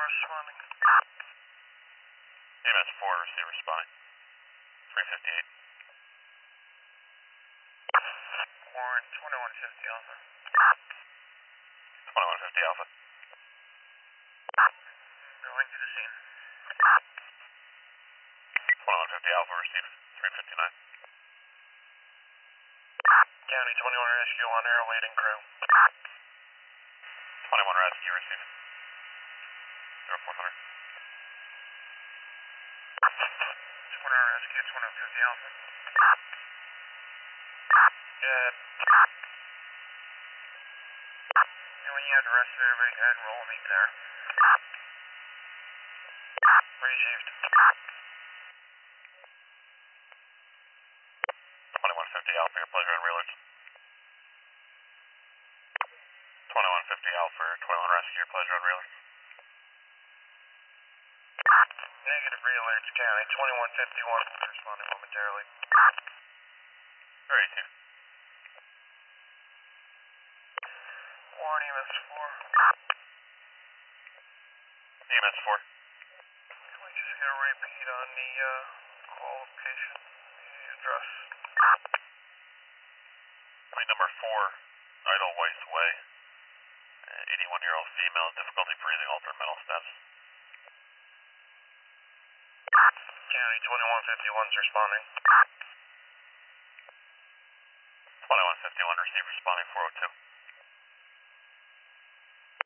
responding. EMS 4, receive responding. 358. Warren, 2150 Alpha. 2150 Alpha. Going to the scene. 2150 Alpha, receive 359. County 21 Rescue on air, waiting crew. 21 Rescue, receive 0400. 21 Rescue, 2150 Alpha. Good. And when you have the rest of everybody, go ahead and roll and meet there. Received. 2150 Alpha, your pleasure on realerts. 2150 Alpha, 21 Rescue, your pleasure on realerts. Negative realerts, County 2151, responding momentarily. 382. Warren, EMS 4. EMS 4. Can we just get a repeat on the call location, the address? Point number 4, Idlewife Way. 81-year-old female, difficulty breathing, altered mental status. County 2151's responding. 2151, receive responding 402.